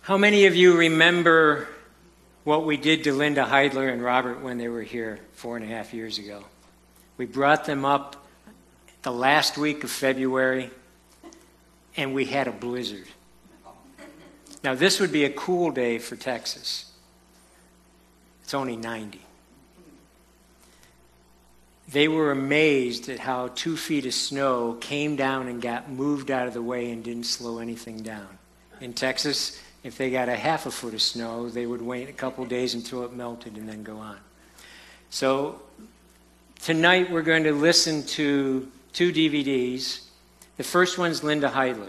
How many of you remember what we did to Linda Heidler and Robert when they were here 4.5 years ago? We brought them up the last week of February, and we had a blizzard. Now, this would be a cool day for Texas. It's only 90. They were amazed at how 2 feet of snow came down and got moved out of the way and didn't slow anything down. In Texas, if they got a half a foot of snow, they would wait a couple days until it melted and then go on. So tonight we're going to listen to 2 DVDs. The first one's Linda Heidler.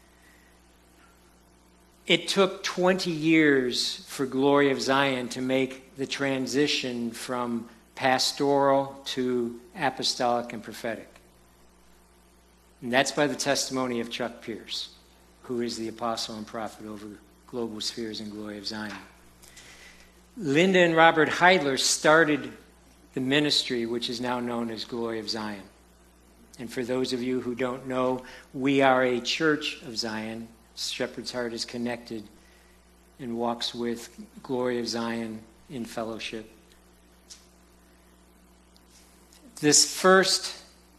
It took 20 years for Glory of Zion to make the transition from pastoral to apostolic and prophetic. And that's by the testimony of Chuck Pierce, who is the apostle and prophet over Global Spheres and Glory of Zion. Linda and Robert Heidler started the ministry, which is now known as Glory of Zion. And for those of you who don't know, we are a church of Zion. Shepherd's Heart is connected and walks with Glory of Zion in fellowship. This first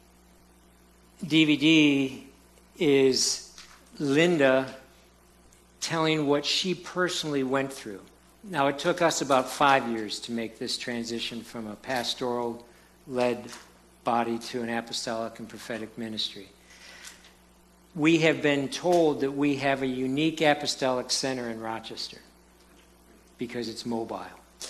DVD is Linda telling what she personally went through. Now, it took us about 5 years to make this transition from a pastoral-led body to an apostolic and prophetic ministry. We have been told that we have a unique apostolic center in Rochester because it's mobile.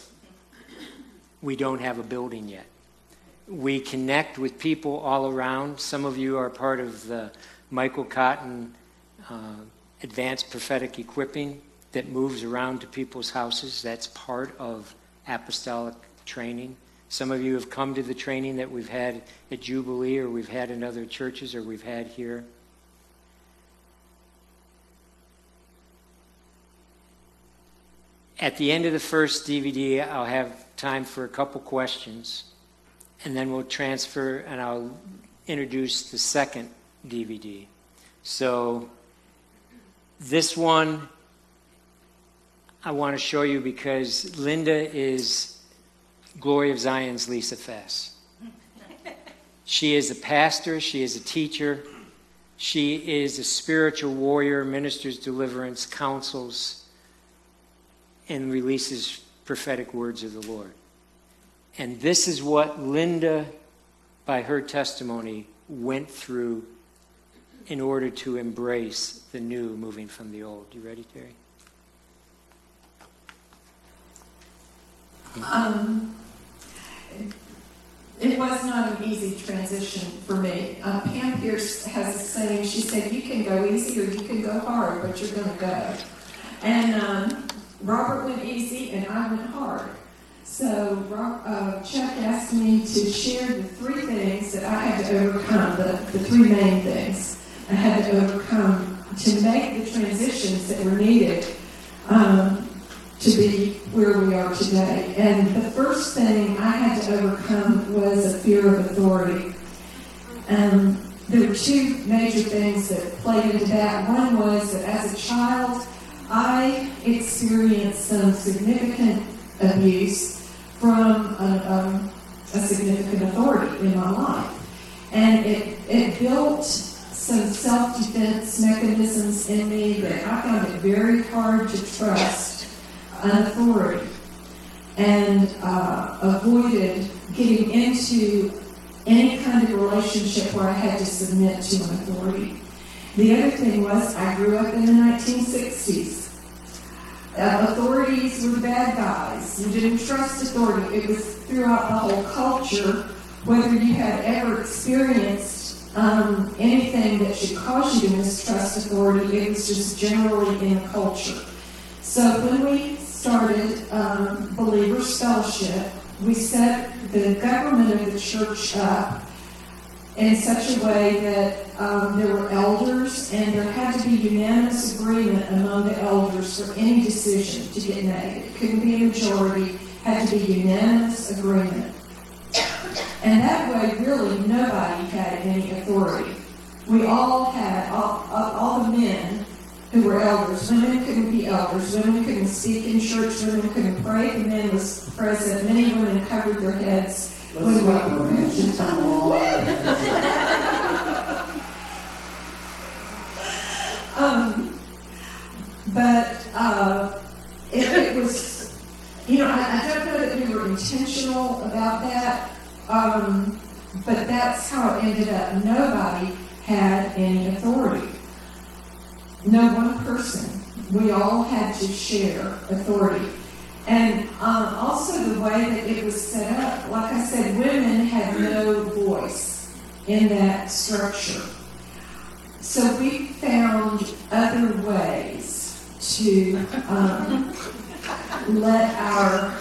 We don't have a building yet. We connect with people all around. Some of you are part of the Michael Cotton Advanced Prophetic Equipping that moves around to people's houses. That's part of apostolic training. Some of you have come to the training that we've had at Jubilee, or we've had in other churches, or we've had here. At the end of the first DVD, I'll have time for a couple questions, and then we'll transfer and I'll introduce the second DVD. So this one I want to show you because Linda is Glory of Zion's Lisa Fess. She is a pastor, she is a teacher, she is a spiritual warrior, ministers deliverance, counsels, and releases prophetic words of the Lord. And this is what Linda, by her testimony, went through in order to embrace the new, moving from the old. You ready, Terry? It was not an easy transition for me. Pam Pierce has a saying. She said, "You can go easy or you can go hard, but you're going to go." And Robert went easy and I went hard. So Chuck asked me to share the 3 things that I had to overcome, the 3 main things I had to overcome to make the transitions that were needed to be where we are today. And the first thing I had to overcome was a fear of authority. There were 2 major things that played into that. One was that as a child, I experienced some significant abuse from a significant authority in my life. And it built some self-defense mechanisms in me that I found it very hard to trust an authority, and avoided getting into any kind of relationship where I had to submit to an authority. The other thing was I grew up in the 1960s. Authorities were bad guys. You didn't trust authority. It was throughout the whole culture. Whether you had ever experienced anything that should cause you to mistrust authority, it was just generally in the culture. So when we started Believers Fellowship, we set the government of the church up in such a way that there were elders, and there had to be unanimous agreement among the elders for any decision to get made. It couldn't be a majority, had to be unanimous agreement. And that way, really, nobody had any authority. We all had, all the men who were elders. Women couldn't be elders. Women couldn't speak in church. Women couldn't pray. The man was present. Many women covered their heads. Let's not mention time on. It was, I don't know that we were intentional about that, but that's how it ended up. Nobody had any authority. No one person. We all had to share authority. And also the way that it was set up, like I said, women had no voice in that structure. So we found other ways to let our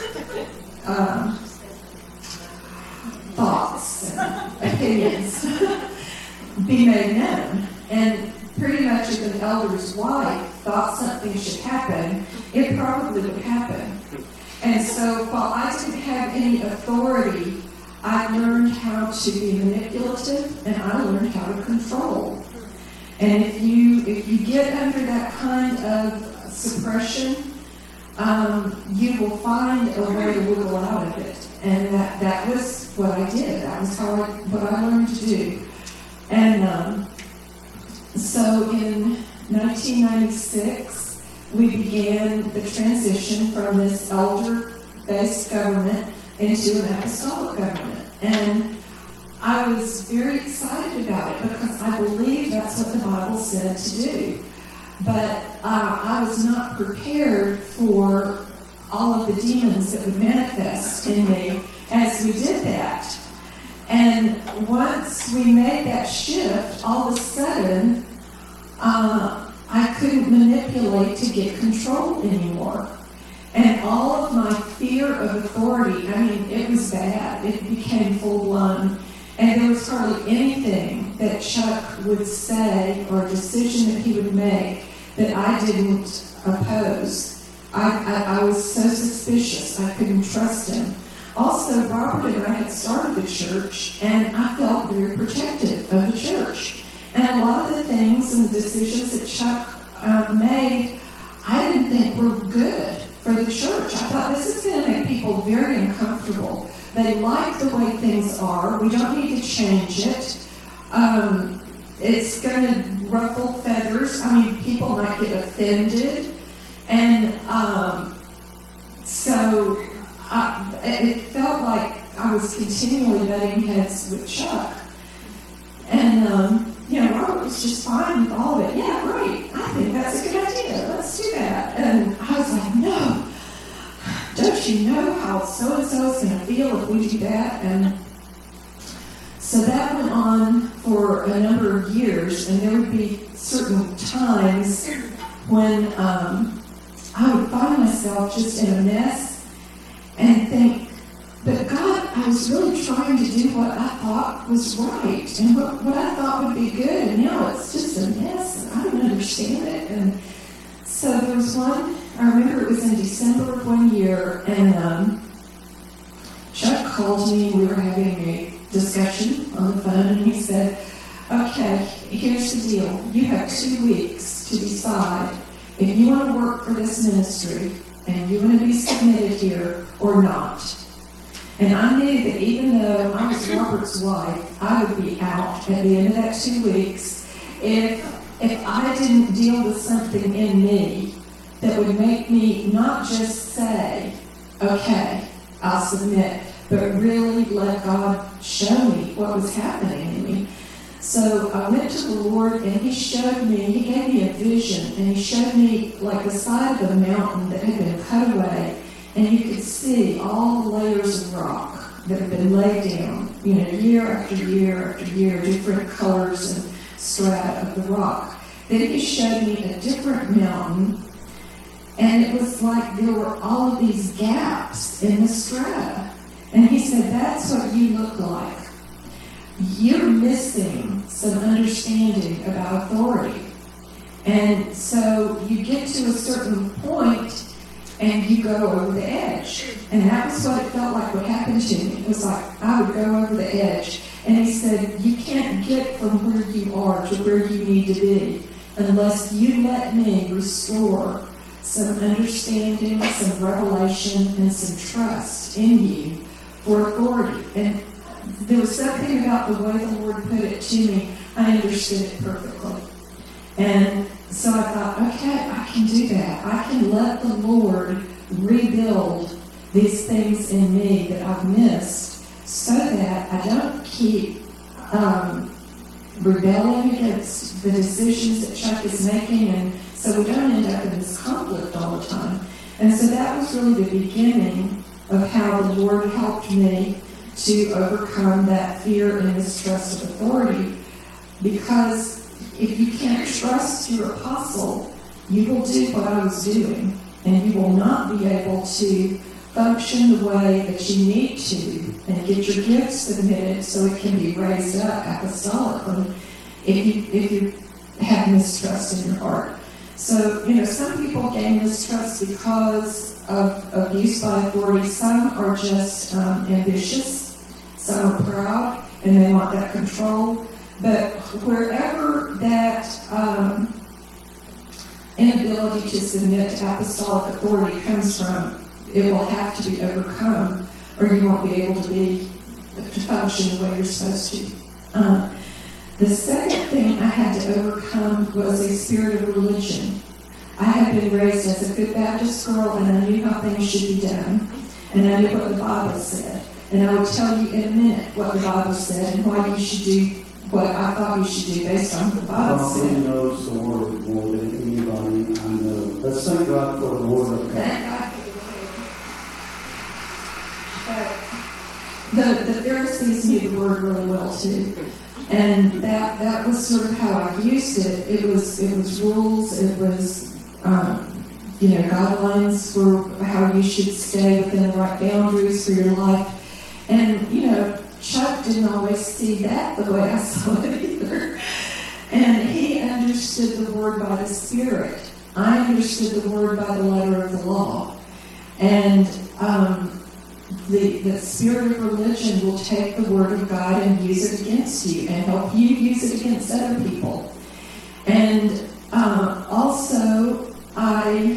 thoughts and opinions be made known. And pretty much if an elder's wife thought something should happen, it probably would happen. And so while I didn't have any authority, I learned how to be manipulative and I learned how to control. And if you get under that kind of suppression, you will find a way to wiggle out of it. And that was what I did. That was what I learned to do. And so in 1996, we began the transition from this elder-based government into an apostolic government. And I was very excited about it because I believe that's what the Bible said to do. But I was not prepared for all of the demons that would manifest in me as we did that. And once we made that shift, all of a sudden, I couldn't manipulate to get control anymore. And all of my fear of authority, it was bad. It became full-blown. And there was hardly anything that Chuck would say or a decision that he would make that I didn't oppose. I was so suspicious. I couldn't trust him. Also, Robert and I had started the church, and I felt very protective of the church. And a lot of the things and the decisions that Chuck made, I didn't think were good for the church. I thought this is going to make people very uncomfortable. They like the way things are. We don't need to change it. It's going to ruffle feathers. People might get offended. And so it felt like I was continually butting heads with Chuck. And, Robert was just fine with all of it. Yeah, great. I think that's a good idea. Let's do that. And I was like, no. Don't you know how so-and-so is going to feel if we do that? And so that went on for a number of years, and there would be certain times when I would find myself just in a mess and think, but God, I was really trying to do what I thought was right and what I thought would be good, and now it's just a mess, and I don't understand it. And so there was one, I remember it was in December of one year, and Chuck called me. We were having a discussion on the phone, and he said, okay, here's the deal. You have 2 weeks to decide if you want to work for this ministry and you want to be submitted here or not. And I knew that even though I was Robert's wife, I would be out at the end of that 2 weeks if I didn't deal with something in me that would make me not just say, okay, I'll submit, but really let God show me what was happening in me. So I went to the Lord, and He showed me, He gave me a vision, and He showed me like the side of the mountain that had been cut away, and you could see all the layers of rock that had been laid down, year after year after year, different colors and strata of the rock. Then He showed me a different mountain, and it was like there were all of these gaps in the strata. And He said, that's what you look like. You're missing some understanding about authority. And so you get to a certain point and you go over the edge. And that was what it felt like what happened to me. It was like I would go over the edge. And He said, you can't get from where you are to where you need to be unless you let me restore some understanding, some revelation, and some trust in you for authority. And there was something about the way the Lord put it to me, I understood it perfectly. And so I thought, okay, I can do that. I can let the Lord rebuild these things in me that I've missed so that I don't keep rebelling against the decisions that Chuck is making, and so we don't end up in this conflict all the time. And so that was really the beginning of how the Lord helped me to overcome that fear and mistrust of authority. Because if you can't trust your apostle, you will do what I was doing, and you will not be able to function the way that you need to and get your gifts submitted so it can be raised up apostolically if you have mistrust in your heart. So, some people gain mistrust because of abuse by authority. Some are just ambitious. Some are proud and they want that control. But wherever that inability to submit to apostolic authority comes from, it will have to be overcome, or you won't be able to function the way you're supposed to. The second thing I had to overcome was a spirit of religion. I had been raised as a good Baptist girl, and I knew how things should be done, and I knew what the Bible said. And I would tell you in a minute what the Bible said and why you should do what I thought you should do based on what the Bible said. He knows the Word more than anybody I know. Let's thank God for the Word of God. Thank God for the Word. The Pharisees knew the Word really well too. And that was sort of how I used it. It was rules, it was guidelines for how you should stay within the right boundaries for your life. And, Chuck didn't always see that the way I saw it either. And he understood the Word by the Spirit. I understood the Word by the letter of the law. And the spirit of religion will take the Word of God and use it against you and help you use it against other people. And also, I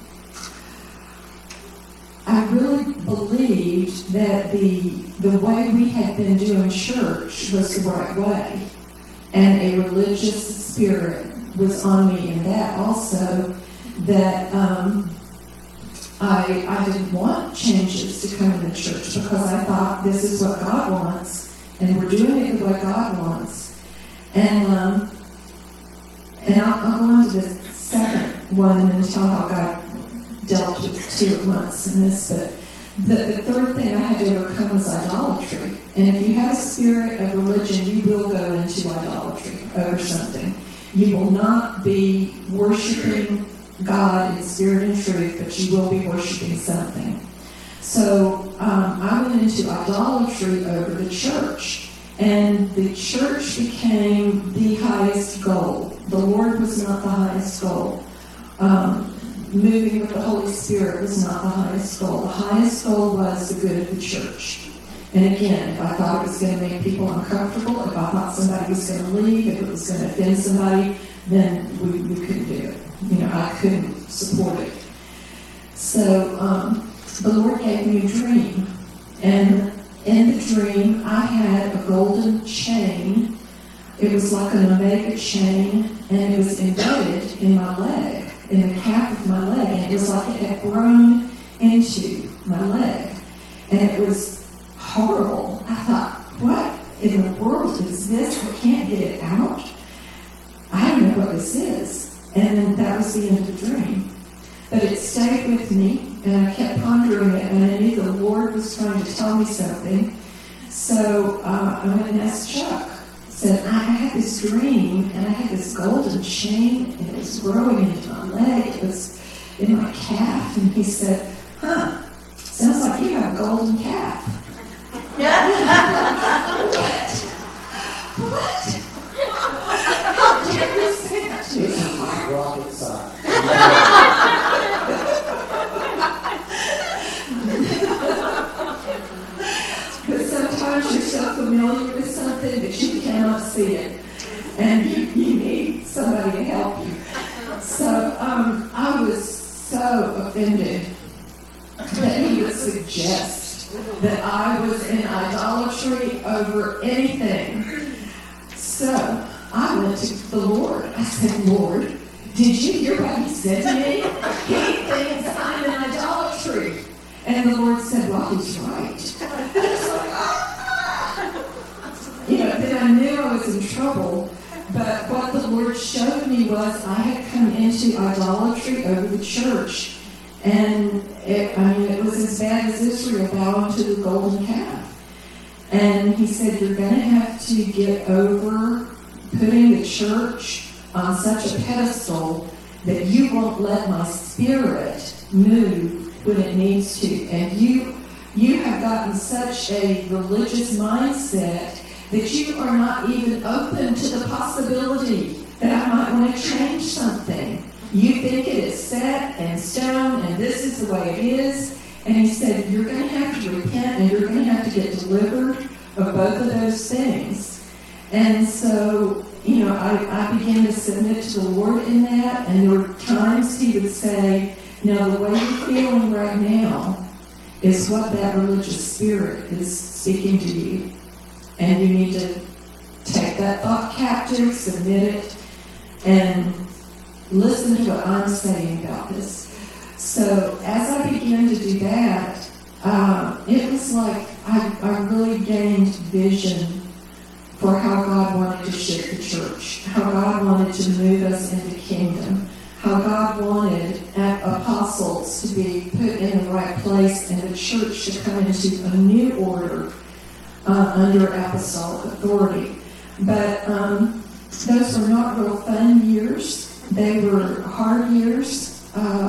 really believed that the way we had been doing church was the right way. And a religious spirit was on me in that also, that I didn't want changes to come in the church because I thought this is what God wants, and we're doing it the way God wants. And I'll go on to the second one and then tell how God dealt with two at once in this. But the third thing I had to overcome was idolatry. And if you have a spirit of religion, you will go into idolatry over something. You will not be worshiping God in spirit and truth, but you will be worshiping something. So I went into idolatry over the church, and the church became the highest goal. The Lord was not the highest goal. Moving with the Holy Spirit was not the highest goal. The highest goal was the good of the church. And again, if I thought it was going to make people uncomfortable, if I thought somebody was going to leave, if it was going to offend somebody, then we couldn't do it. I couldn't support it. So the Lord gave me a dream. And in the dream, I had a golden chain. It was like an omega chain, and it was embedded in my leg, in the calf of my leg. And it was like it had grown into my leg. And it was horrible. I thought, what in the world is this? I can't get it out. I don't know what this is. And that was the end of the dream. But it stayed with me, and I kept pondering it, and I knew the Lord was trying to tell me something. So I went and asked Chuck. I said, I had this dream, and I had this golden chain, and it was growing into my leg. It was in my calf. And he said, sounds like you have a golden calf. What? How dare you say that to This me? is my rocket side. But sometimes you're so familiar with something that you cannot see it. And you need somebody to help you. so offended that he would suggest that I was in idolatry over anything. So I went to the Lord. I said, Lord, did you hear what he said to me? He thinks I'm in idolatry. And the Lord said, well, he's right. And I was like, then I knew I was in trouble. But what the Lord showed me was I had come into idolatry over the church. And it was as bad as Israel bowing to the golden calf. And he said, you're going to have to get over putting the church on such a pedestal that you won't let my spirit move when it needs to. And you have gotten such a religious mindset that you are not even open to the possibility that I might want to change something. You think it is set and stone, and this is the way it is. And he said, you're going to have to repent, and you're going to have to get delivered of both of those things. And so, I began to submit to the Lord in that, and there were times he would say, now the way you're feeling right now is what that religious spirit is speaking to you. And you need to take that thought captive, submit it, and listen to what I'm saying about this. So as I began to do that, it was like I really gained vision for how God wanted to shift the church, how God wanted to move us into kingdom, how God wanted apostles to be put in the right place and the church to come into a new order under apostolic authority. But those were not real fun years. They were hard years.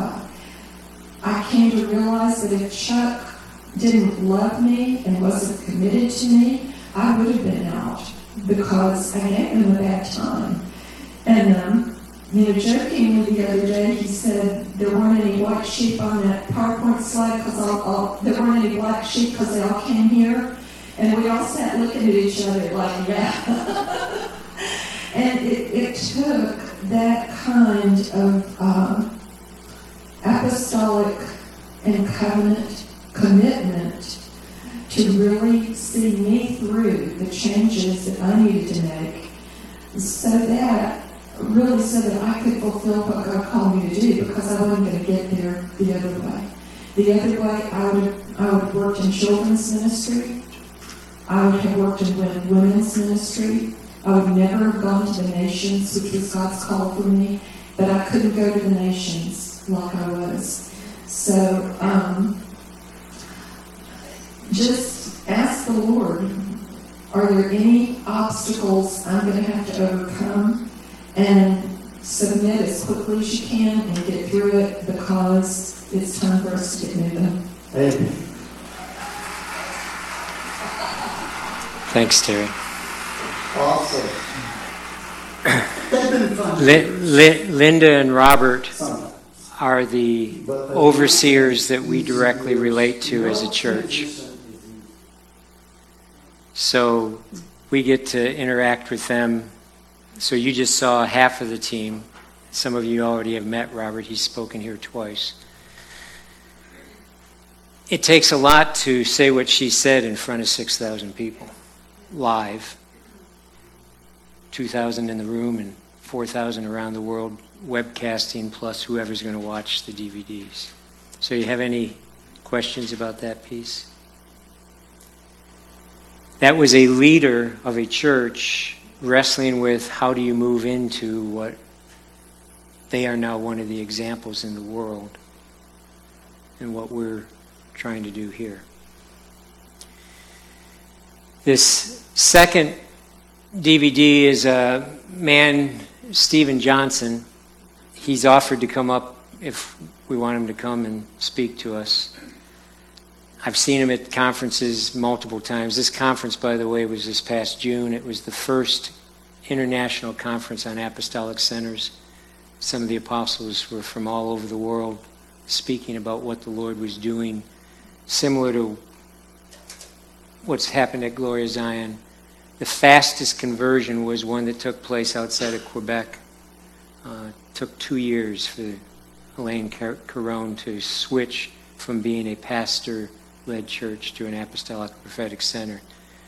I came to realize that if Chuck didn't love me and wasn't committed to me, I would have been out because I gave him a bad time. And, jokingly the other day, he said there weren't any white sheep on that PowerPoint slide because there weren't any black sheep because they all came here. And we all sat looking at each other like, yeah. And it took that kind of apostolic and covenant commitment to really see me through the changes that I needed to make so that I could fulfill what God called me to do, because I wasn't going to get there the other way. The other way, I would have worked in children's ministry. I would have worked in women's ministry. I would never have gone to the nations, which was God's call for me, but I couldn't go to the nations like I was. So just ask the Lord, are there any obstacles I'm going to have to overcome? And submit as quickly as you can and get through it, because it's time for us to get moving. Amen. Thanks, Terry. Awesome. That's been fun. Linda and Robert are the overseers that we directly relate to as a church. So we get to interact with them. So you just saw half of the team. Some of you already have met Robert. He's spoken here twice. It takes a lot to say what she said in front of 6,000 people, live. 2,000 in the room and 4,000 around the world, webcasting, plus whoever's going to watch the DVDs. So you have any questions about that piece? That was a leader of a church wrestling with how do you move into what they are now one of the examples in the world and what we're trying to do here. This second DVD is a man, Stephen Johnson. He's offered to come up if we want him to come and speak to us. I've seen him at conferences multiple times. This conference, by the way, was this past June. It was the first international conference on apostolic centers. Some of the apostles were from all over the world speaking about what the Lord was doing, similar to what's happened at Gloria Zion. The fastest conversion was one that took place outside of Quebec. It took 2 years for Elaine Carone to switch from being a pastor-led church to an apostolic prophetic center.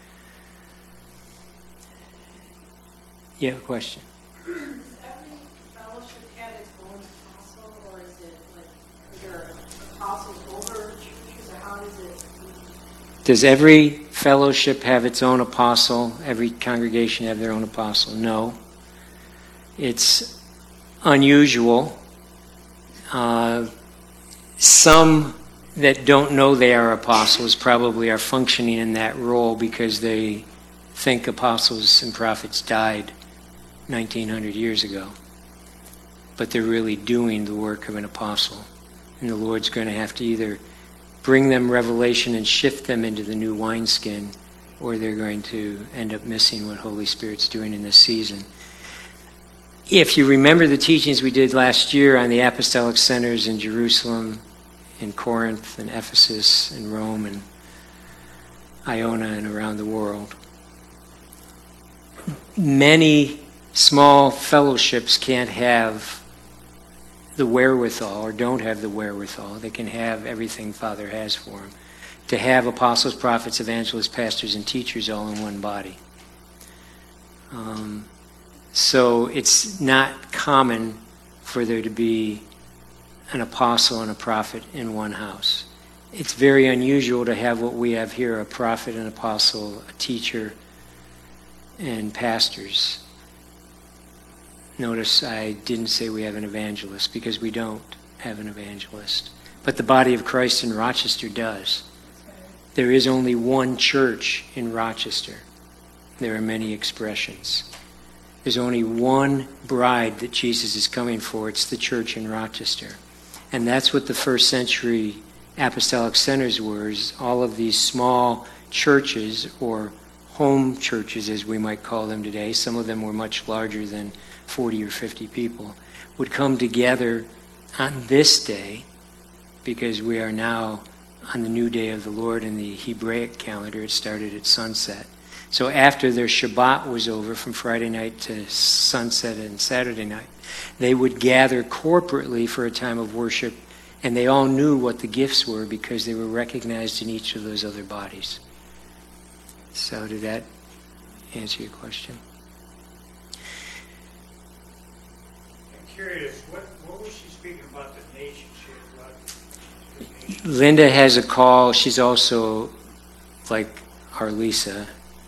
Yeah, question. Does every fellowship have its own apostle, or is it like, are there apostles over churches, or how does it? Does every fellowship have its own apostle? Every congregation have their own apostle? No. It's unusual. Some that don't know they are apostles probably are functioning in that role because they think apostles and prophets died 1900 years ago. But they're really doing the work of an apostle. And the Lord's going to have to either bring them revelation and shift them into the new wineskin, or they're going to end up missing what Holy Spirit's doing in this season. If you remember the teachings we did last year on the apostolic centers in Jerusalem, in Corinth, and Ephesus, and Rome, and Iona, and around the world, many small fellowships can't have the wherewithal, or don't have the wherewithal. They can have everything Father has for them, to have apostles, prophets, evangelists, pastors, and teachers all in one body. So it's not common for there to be an apostle and a prophet in one house. It's very unusual to have what we have here, a prophet, an apostle, a teacher, and pastors. Notice I didn't say we have an evangelist, because we don't have an evangelist. But the body of Christ in Rochester does. There is only one church in Rochester. There are many expressions. There's only one bride that Jesus is coming for. It's the church in Rochester. And that's what the first century apostolic centers were, is all of these small churches, or home churches as we might call them today. Some of them were much larger than 40 or 50 people, would come together on this day, because we are now on the new day of the Lord in the Hebraic calendar. It started at sunset. So after their Shabbat was over, from Friday night to sunset and Saturday night, they would gather corporately for a time of worship, and they all knew what the gifts were because they were recognized in each of those other bodies. So did that answer your question? I'm curious, what was she speaking about the nations here? About the nations? Linda has a call. She's also, like our Lisa,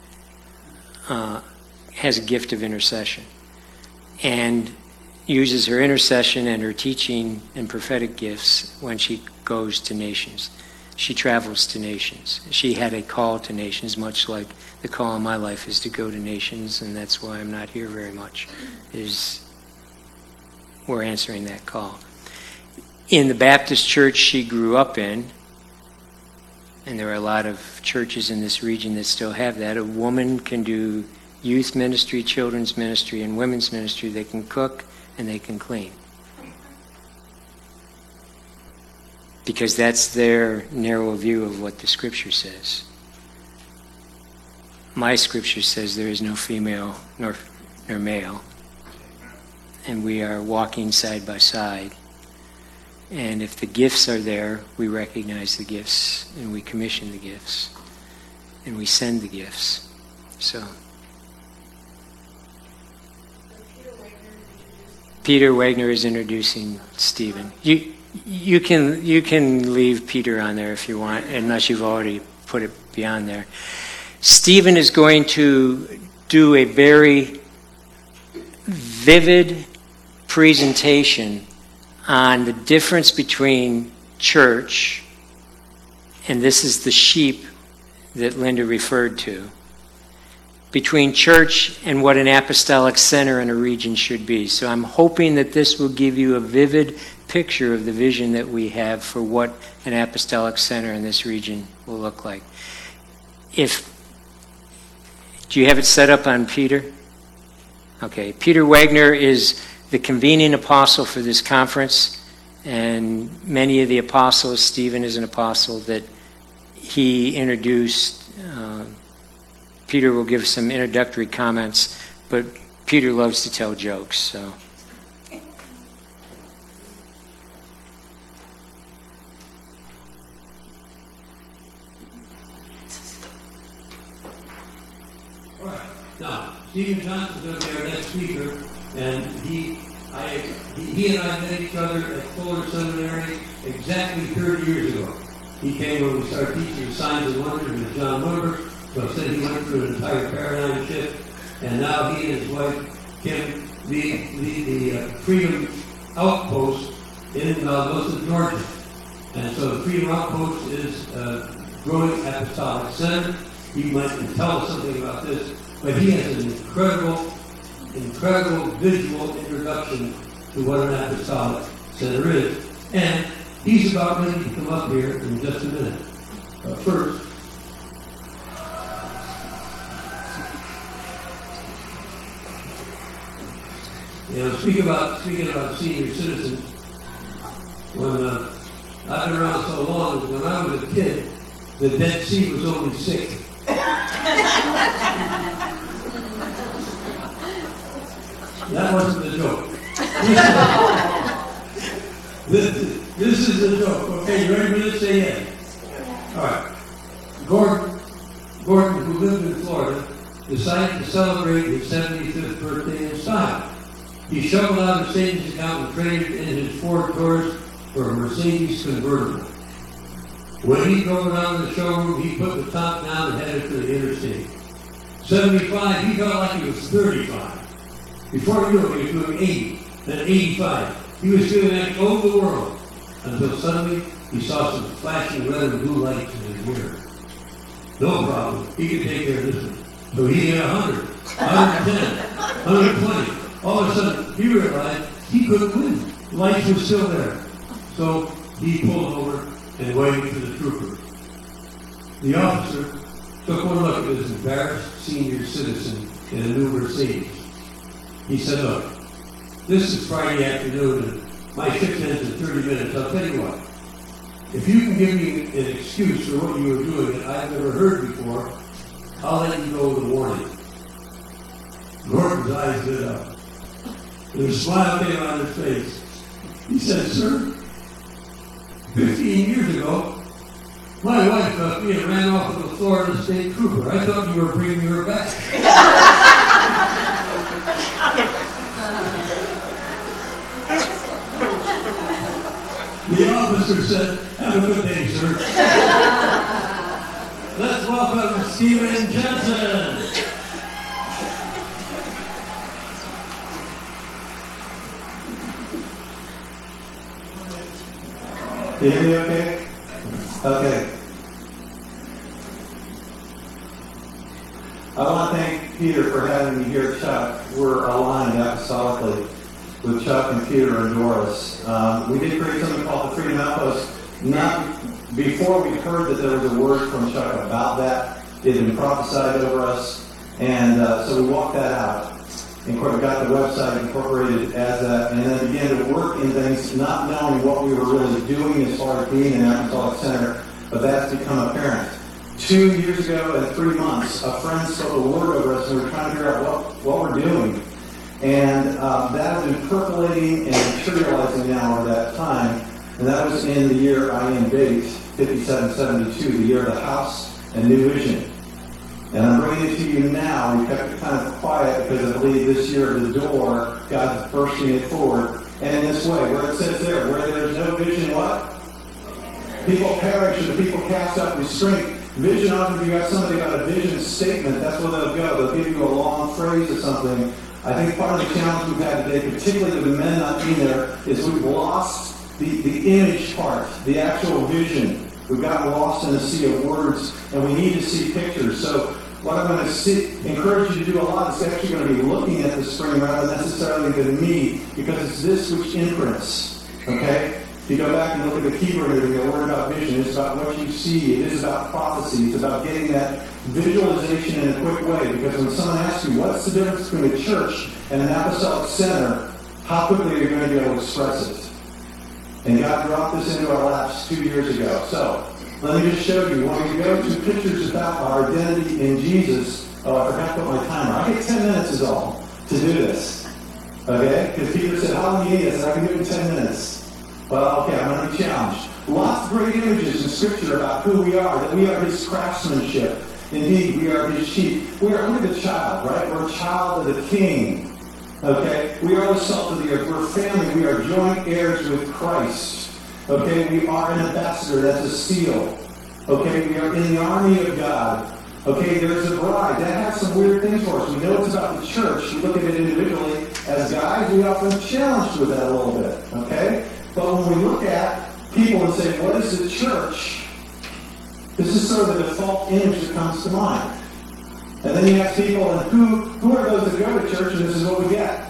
has a gift of intercession, and uses her intercession and her teaching and prophetic gifts when she goes to nations. She travels to nations. She had a call to nations, much like the call in my life is to go to nations, and that's why I'm not here very much, is we're answering that call. In the Baptist church she grew up in, and there are a lot of churches in this region that still have that, a woman can do youth ministry, children's ministry, and women's ministry. They can cook and they can clean. Because that's their narrow view of what the Scripture says. My Scripture says there is no female nor male. And we are walking side by side. And if the gifts are there, we recognize the gifts, and we commission the gifts, and we send the gifts. So Peter Wagner is introducing Stephen. You can leave Peter on there if you want, unless you've already put it beyond there. Stephen is going to do a very vivid presentation on the difference between church, and this is the sheep that Linda referred to, between church and what an apostolic center in a region should be. So I'm hoping that this will give you a vivid picture of the vision that we have for what an apostolic center in this region will look like. Do you have it set up on Peter? Okay, Peter Wagner is the convening apostle for this conference, and many of the apostles, Stephen is an apostle that he introduced. Peter will give some introductory comments, but Peter loves to tell jokes, so. Stephen Johnson's going to be our next speaker, and he and I met each other at Fuller Seminary exactly 30 years ago. He came when we started teaching Signs and Wonders with John Wimber, so I said he went through an entire paradigm shift, and now he and his wife Kim lead the Freedom Outpost in Wilson, Georgia. And so the Freedom Outpost is growing apostolic center. He might tell us something about this, but he has an incredible visual introduction to what an apostolic center is. And he's about ready to come up here in just a minute. But first, speaking about senior citizens, when I've been around so long, when I was a kid, the Dead Sea was only 6. That wasn't the joke. This is the joke. Okay, you ready for this? Say yes. All right. Gordon, who lived in Florida, decided to celebrate his 75th birthday in style. He shoveled out his savings account and traded in his Ford Taurus for a Mercedes convertible. When he drove around the showroom, he put the top down and headed for the interstate. 75, he felt like he was 35. Before he knew it, he was doing 80, then 85. He was feeling like over the world, until suddenly he saw some flashing red and blue lights in his mirror. No problem, he could take care of this one. So he hit 100, 110, 120. All of a sudden, he realized he couldn't win. The lights were still there. So he pulled over and waited for the trooper. The officer took one look at this embarrassed senior citizen in a new Mercedes. He said, look, this is Friday afternoon and my shift ends in 30 minutes. I'll tell you what, if you can give me an excuse for what you were doing that I've never heard before, I'll let you go with a warning. Gordon's eyes lit up. There was a smile came on his face. He said, sir, 15 years ago, my wife left me and ran off with a Florida State Trooper. I thought you were bringing her back. The officer said, have a good day, sir. Let's welcome Stephen Johnson. Can you hear me okay? Okay. I want to thank Peter for having me here, Chuck. We're aligned apostolically with Chuck and Peter and Doris. We did create something called the Freedom Outpost. Not before we heard that there was a word from Chuck about that. It had been prophesied over us, and so we walked that out. And got the website incorporated as that, and then began to work in things, not knowing what we were really doing as far as being an apostolic center, but that's become apparent. 2 years ago and 3 months, a friend spoke a word over us, and we were trying to figure out what we're doing. And that has been percolating and materializing now over that time, and that was in the year I am baked, 5772, the year of the house and new vision. And I'm bringing it to you now. We kept it kind of quiet because I believe this year at the door, God's bursting it forward. And in this way, where it says there, where there's no vision, what? People perish and the people cast out restraint. Vision, often if you got somebody got a vision statement, that's where they'll go. They'll give you a long phrase or something. I think part of the challenge we've had today, particularly with the men not being there, is we've lost the image part, the actual vision. We've gotten lost in a sea of words, and we need to see pictures. So what I'm going to encourage you to do a lot is actually going to be looking at the spring rather than necessarily the me, because it's this which imprints. Okay? If you go back and look at the keyboard here, the word about vision, it's about what you see. It is about prophecy. It's about getting that visualization in a quick way. Because when someone asks you, what's the difference between a church and an apostolic center, how quickly are you going to be able to express it? And God dropped this into our laps 2 years ago. So, let me just show you. When we go to pictures about our identity in Jesus, I forgot to put my timer. I get 10 minutes is all to do this. Okay? Because Peter said, how long do you need? I said, I can do it in 10 minutes. Well, okay, I'm going to be challenged. Lots of great images in Scripture about who we are, that we are His craftsmanship. Indeed, we are his sheep. We are only the child, right? We're a child of the king. Okay? We are the salt of the earth. We're family. We are joint heirs with Christ. Okay? We are an ambassador. That's a seal. Okay? We are in the army of God. Okay? There's a bride. That has some weird things for us. We know it's about the church. We look at it individually. As guys, we often challenge with that a little bit. Okay? But when we look at people and say, what is the church? This is sort of the default image that comes to mind. And then you ask people, and who are those that go to church, and this is what we get.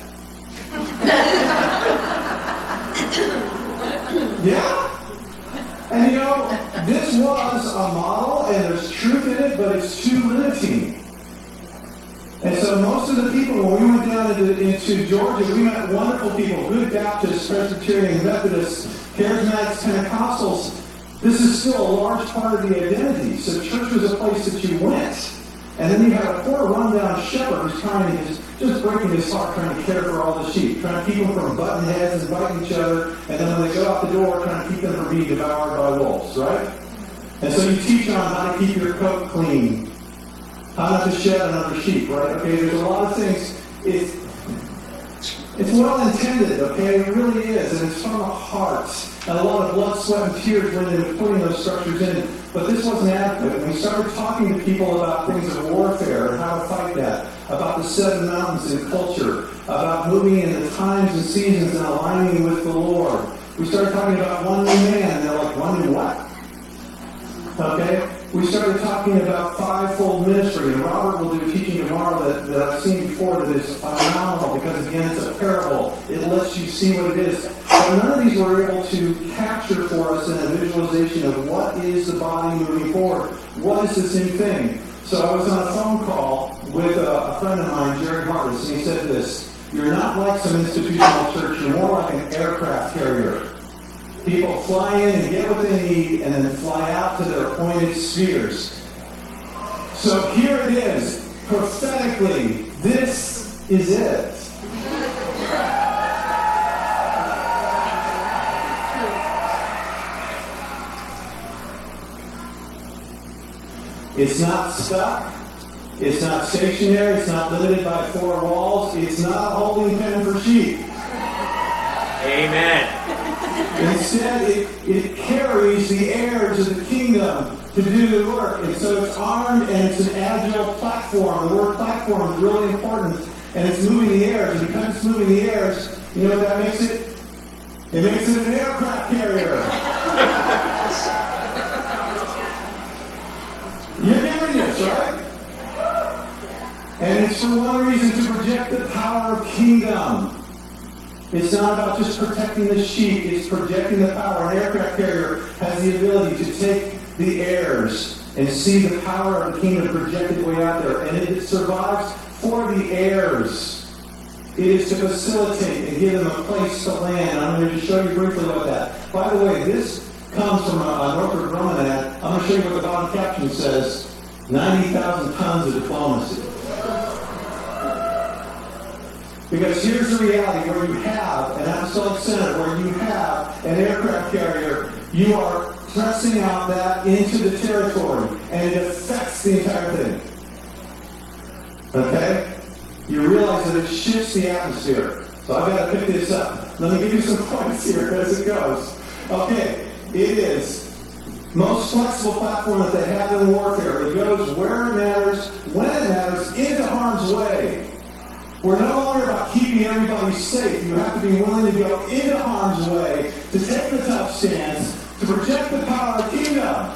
Yeah? And you know, this was a model, and there's truth in it, but it's too limiting. And so most of the people, when we went down into Georgia, we met wonderful people, good Baptists, Presbyterian, Methodists, Charismatics, Pentecostals. This is still a large part of the identity. So church was a place that you went. And then you have a poor rundown shepherd who's trying to just breaking his heart, trying to care for all the sheep, trying to keep them from butting heads and biting each other, and then when they go out the door, trying to keep them from being devoured by wolves, right? And so you teach on how to keep your coat clean, how not to shed another sheep, right? Okay, there's a lot of things. It's well intended, okay? It really is, and it's from the heart. And a lot of blood, sweat, and tears went into putting those structures in. But this wasn't adequate. And we started talking to people about things of warfare and how to fight that, about the 7 mountains in culture, about moving in the times and seasons and aligning with the Lord. We started talking about one new man, and they're like, one new what? Okay? We started talking about 5-fold ministry, and Robert will do a teaching tomorrow that I've seen before that is phenomenal because, again, it's a parable. It lets you see what it is. But none of these were able to capture for us in a visualization of what is the body moving forward. What is this new thing? So I was on a phone call with a friend of mine, Jerry Harris, and he said this: you're not like some institutional church, you're more like an aircraft carrier. People fly in and get what they need and then fly out to their appointed spheres. So here it is, prophetically, this is it. It's not stuck. It's not stationary. It's not limited by 4 walls. It's not holding pen for sheep. Amen. Instead, it carries the heirs of the kingdom to do the work. And so it's armed and it's an agile platform. The word platform is really important. And it's moving the heirs. And because it's moving the heirs, you know what that makes it? It makes it an aircraft carrier. You're getting this, right? And it's for one reason, to project the power of kingdom. It's not about just protecting the sheep, it's projecting the power. An aircraft carrier has the ability to take the airs and see the power of the kingdom projected way out there. And it survives for the heirs. It is to facilitate and give them a place to land. I'm going to just show you briefly about that. By the way, this comes from a Northrop Grumman ad. I'm going to show you what the bottom caption says: 90,000 tons of diplomacy. Because here's the reality: where you have an apostolic center, where you have an aircraft carrier, you are pressing out that into the territory, and it affects the entire thing. Okay? You realize that it shifts the atmosphere. So I've got to pick this up. Let me give you some points here as it goes. Okay, it is most flexible platform that they have in warfare. It goes where it matters, when it matters, into harm's way. We're no longer about keeping everybody safe. You have to be willing to go into harm's way, to take the tough stance, to project the power of the kingdom.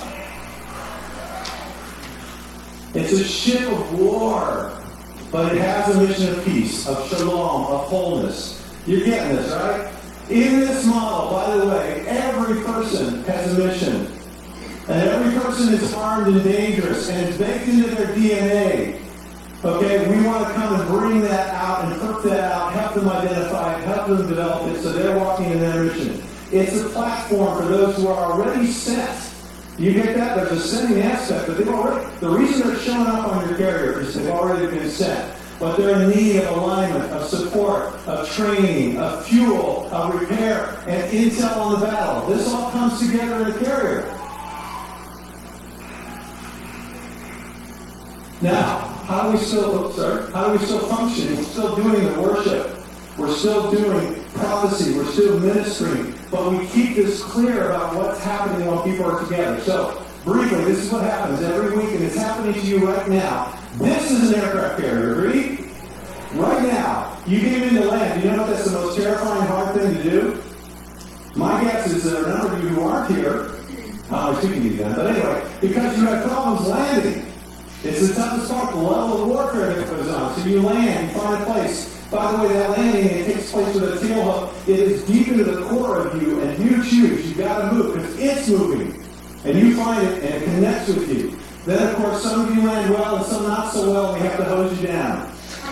It's a ship of war, but it has a mission of peace, of shalom, of wholeness. You're getting this, right? In this model, by the way, every person has a mission. And every person is armed and dangerous, and it's baked into their DNA. Okay, we want to come and bring that out and put that out, help them identify it, help them develop it, so they're walking in their mission. It's a platform for those who are already sent. You get that? There's a sending aspect, but the reason they're showing up on your carrier is they've already been sent. But they're in need of alignment, of support, of training, of fuel, of repair, and intel on the battle. This all comes together in a carrier. Now, how do we still function? We're still doing the worship. We're still doing prophecy. We're still ministering. But we keep this clear about what's happening while people are together. So, briefly, this is what happens every week, and it's happening to you right now. This is an aircraft carrier, agreed? Right now, you came into land. Do you know what that's the most terrifying, hard thing to do? My guess is there are a number of you who aren't here. I'm speaking to you then. But anyway, because you have problems landing. It's the toughest part, the level of warfare that goes on. So you land, you find a place. By the way, that landing, it takes place with a tail hook. It is deep into the core of you, and you choose. You've got to move, because it's moving. And you find it, and it connects with you. Then, of course, some of you land well, and some not so well, and we have to hose you down.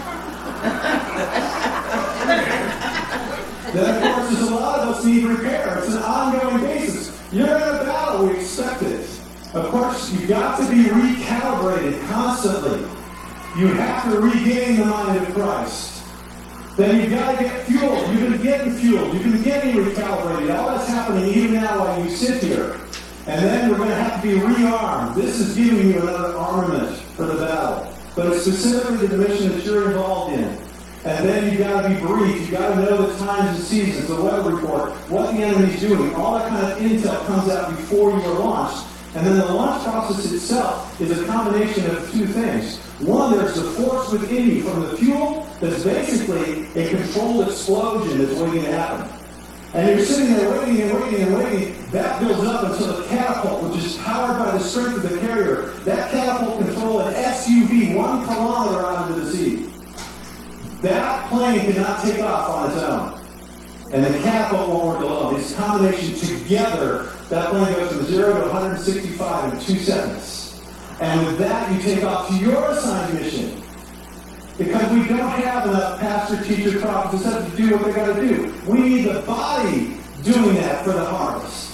Then, of course, there's a lot of us need repair. It's an ongoing basis. You're in a battle, we expect it. Of course, you've got to be recalibrated constantly. You have to regain the mind of Christ. Then you've got to get fueled. You've been getting fueled. You've been getting recalibrated. All that's happening even now while you sit here. And then we're going to have to be rearmed. This is giving you another armament for the battle. But it's specifically the mission that you're involved in. And then you've got to be briefed. You've got to know the times and seasons, the weather report, what the enemy's doing. All that kind of intel comes out before you are launched. And then the launch process itself is a combination of two things. One, there's the force within you from the fuel that's basically a controlled explosion that's waiting to happen. And you're sitting there waiting and waiting and waiting. That builds up until the catapult, which is powered by the strength of the carrier. That catapult can control an SUV 1 kilometer out into the sea. That plane cannot take off on its own. And the catapult won't work alone. It's a combination together. That plane goes from 0 to 165 in 2 seconds. And with that, you take off to your assigned mission. Because we don't have enough pastor, teacher, prophets, etc. to do what they got to do. We need the body doing that for the harvest.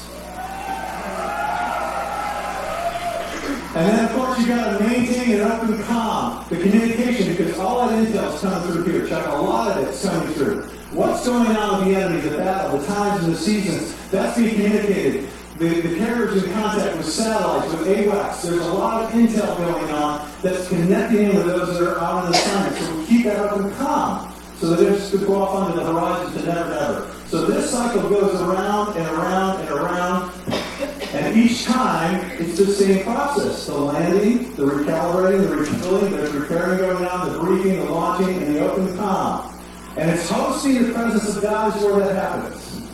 And then, of course, you got to maintain an open comm, the communication, because all that intel is coming through here. Chuck, a lot of it's coming through. What's going on with the enemy, the battle, the times and the seasons, that's being communicated. The carriers in contact with satellites, with AWACS. There's a lot of intel going on that's connecting in with those that are out on the assignment. So we keep that open comm so that it just could go off onto the horizon to never, never. So this cycle goes around and around and around. And each time, it's the same process. The landing, the recalibrating, the refueling, the repairing going on, the briefing, the launching, and the open comm. And it's hosting the presence of God is where that happens.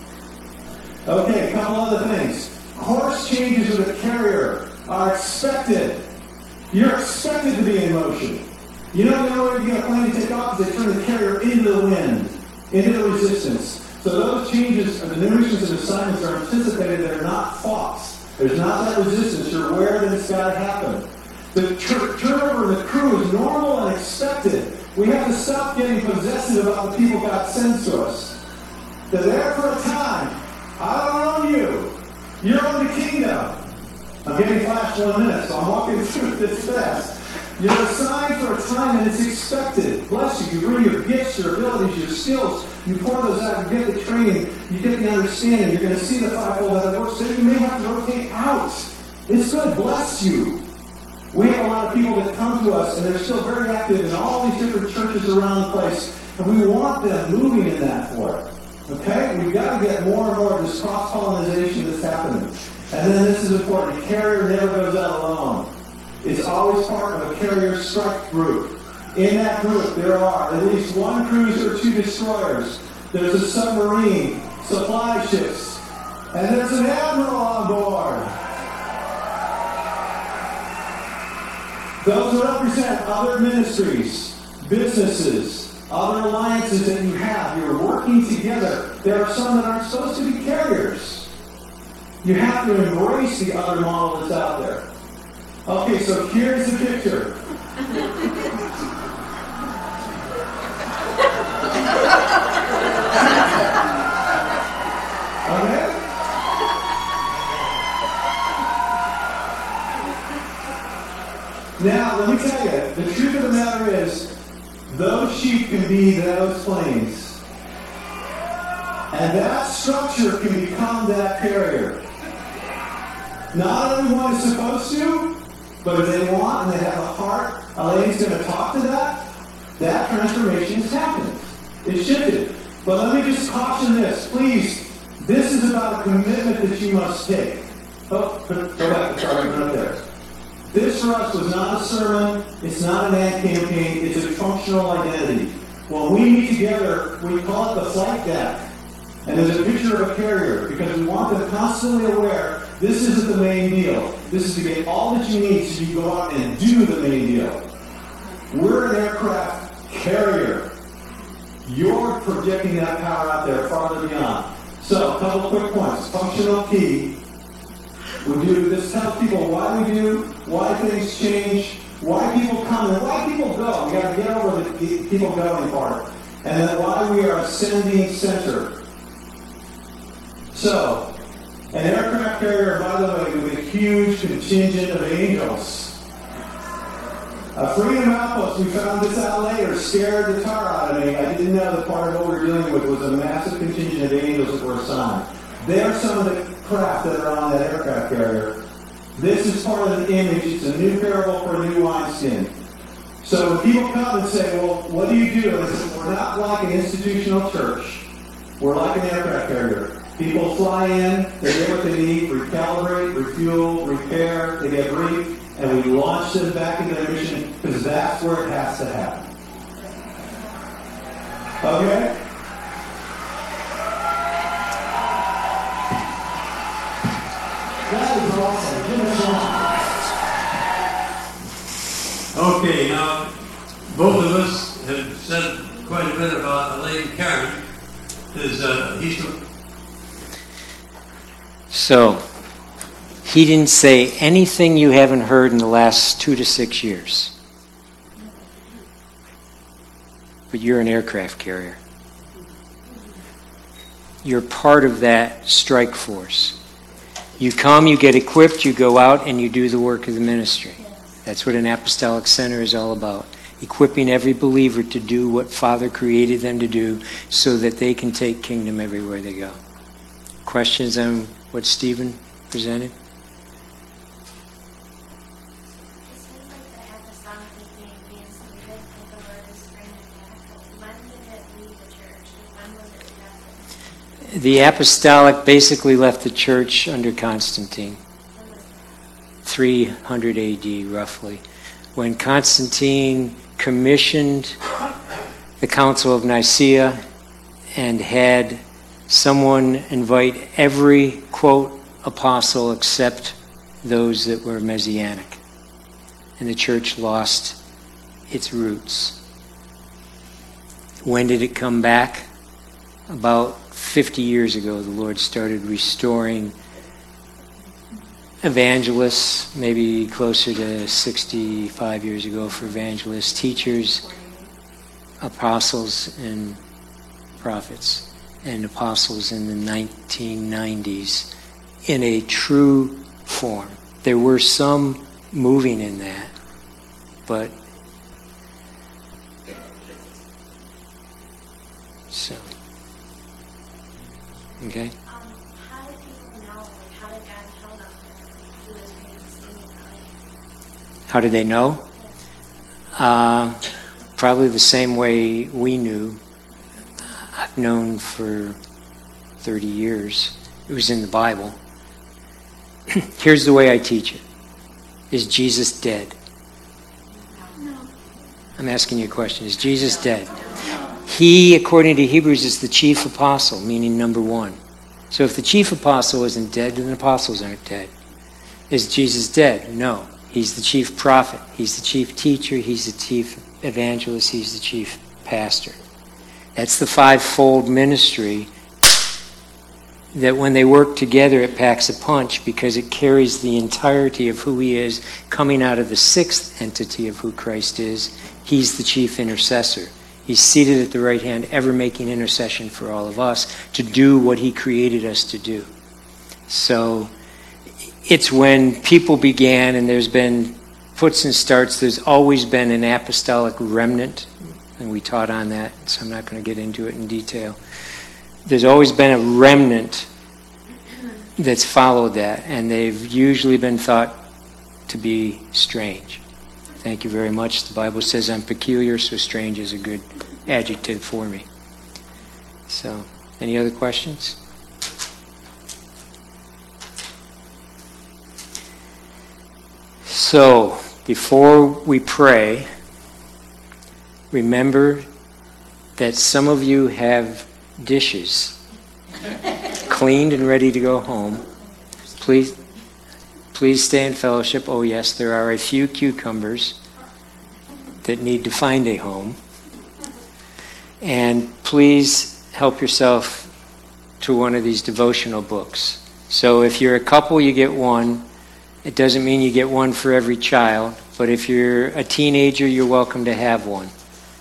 Okay, a couple other things. Course changes with a carrier are expected. You're expected to be in motion. You know the only way to get a plane to take off is they turn the carrier into the wind, into the resistance. So those changes, the new missions and assignments are anticipated. They're not false. There's not that resistance. You're aware that it's got to happen. The turnover in the crew is normal and expected. We have to stop getting possessive about the people God sends to us. They're there for a time. I don't own you. You're on the kingdom. I'm getting flashed 1 minute, so I'm walking through this fast. You're assigned for a time and it's expected. Bless you. You bring your gifts, your abilities, your skills. You pour those out. You get the training. You get the understanding. You're going to see the fivefold that it works. So you may have to rotate out. It's going to bless you. We have a lot of people that come to us and they're still very active in all these different churches around the place. And we want them moving in that for it. Okay? We've got to get more and more of this cross-pollination that's happening. And then this is important. A carrier never goes out alone. It's always part of a carrier strike group. In that group, there are at least 1 cruiser, 2 destroyers. There's a submarine, supply ships, and there's an admiral on board. Those represent other ministries, businesses, other alliances that you have. You're working together. There are some that aren't supposed to be carriers. You have to embrace the other model that's out there. Okay, so here's the picture. Okay? Now, let me tell you, the truth of the matter is, those sheep can be those planes. And that structure can become that carrier. Not everyone is supposed to, But if they want and they have a heart, Elaine's going to talk to that, that transformation is happening. It's shifted. But let me just caution this. Please, this is about a commitment that you must take. Oh, go back. Sorry, I'm up there. This for us was not a sermon. It's not an ad campaign. It's a functional identity. When we meet together, we call it the flight deck. And there's a picture of a carrier because we want them constantly aware this isn't the main deal. This is to get all that you need so you go out and do the main deal. We're an aircraft carrier. You're projecting that power out there farther beyond. So, a couple quick points. Functional key. We do this, tells people why we do, why things change, why people come, and why people go. We got to get over the people going part. And then why we are a sending center. So, an aircraft carrier, by the way, with a huge contingent of angels. A Freedom Outpost, we found this out later, scared the tar out of me. I didn't know that part of what we were dealing with was a massive contingent of angels that were assigned. They're some of the craft that are on that aircraft carrier. This is part of the image. It's a new parable for a new wineskin. So when people come and say, well, what do you do? And I say, we're not like an institutional church. We're like an aircraft carrier. People fly in, they get what they need, recalibrate, refuel, repair, they get briefed, and we launch them back into their mission because that's where it has to happen. Okay? That is awesome. Give us one. Okay, now, both of us have said quite a bit about Elaine Karen. So, he didn't say anything you haven't heard in the last 2 to 6 years. But you're an aircraft carrier. You're part of that strike force. You come, you get equipped, you go out, and you do the work of the ministry. That's what an apostolic center is all about. Equipping every believer to do what Father created them to do so that they can take kingdom everywhere they go. Questions on what Stephen presented? The apostolic basically left the church under Constantine, 300 AD roughly, when Constantine commissioned the Council of Nicaea and had someone invite every, quote, apostle except those that were Messianic. And the church lost its roots. When did it come back? About 50 years ago, the Lord started restoring evangelists, maybe closer to 65 years ago for evangelists, teachers, apostles, and prophets, and apostles in the 1990s in a true form. There were some moving in that, but so, okay? How did people know? Like, how did God tell them who was being seen? How did they know? Probably the same way we knew. I've known for 30 years. It was in the Bible. Here's the way I teach it. Is Jesus dead? No. I'm asking you a question. Is Jesus dead? He, according to Hebrews, is the chief apostle, meaning number one. So if the chief apostle isn't dead, then the apostles aren't dead. Is Jesus dead? No. He's the chief prophet. He's the chief teacher. He's the chief evangelist. He's the chief pastor. That's the fivefold ministry that when they work together, it packs a punch because it carries the entirety of who he is coming out of the sixth entity of who Christ is. He's the chief intercessor. He's seated at the right hand, ever making intercession for all of us to do what he created us to do. So it's when people began, and there's been puts and starts, there's always been an apostolic remnant, and we taught on that, so I'm not going to get into it in detail. There's always been a remnant that's followed that, and they've usually been thought to be strange. Thank you very much. The Bible says I'm peculiar, so strange is a good adjective for me. So, any other questions? So, before we pray, remember that some of you have dishes cleaned and ready to go home. Please stay in fellowship. Oh yes, there are a few cucumbers that need to find a home. And please help yourself to one of these devotional books. So if you're a couple, you get one. It doesn't mean you get one for every child, but if you're a teenager, you're welcome to have one.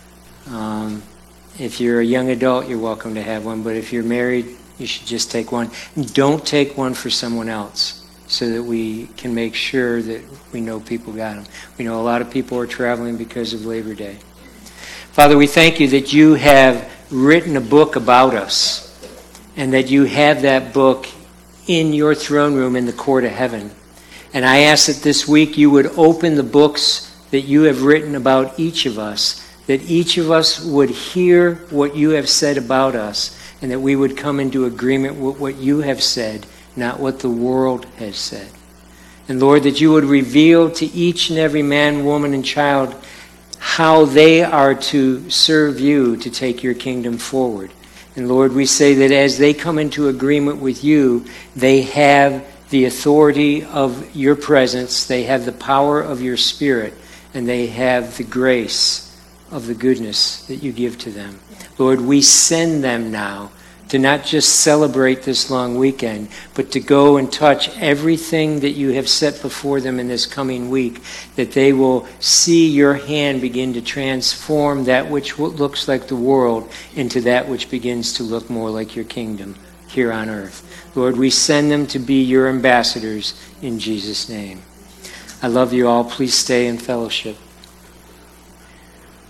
If you're a young adult, you're welcome to have one, but if you're married, you should just take one. Don't take one for someone else so that we can make sure that we know people got them. We know a lot of people are traveling because of Labor Day. Father, we thank you that you have written a book about us and that you have that book in your throne room in the court of heaven. And I ask that this week you would open the books that you have written about each of us, that each of us would hear what you have said about us, and that we would come into agreement with what you have said, not what the world has said. And Lord, that you would reveal to each and every man, woman, and child how they are to serve you to take your kingdom forward. And Lord, we say that as they come into agreement with you, they have the authority of your presence, they have the power of your Spirit, and they have the grace of the goodness that you give to them. Lord, we send them now to not just celebrate this long weekend, but to go and touch everything that you have set before them in this coming week, that they will see your hand begin to transform that which looks like the world into that which begins to look more like your kingdom here on earth. Lord, we send them to be your ambassadors in Jesus' name. I love you all. Please stay in fellowship.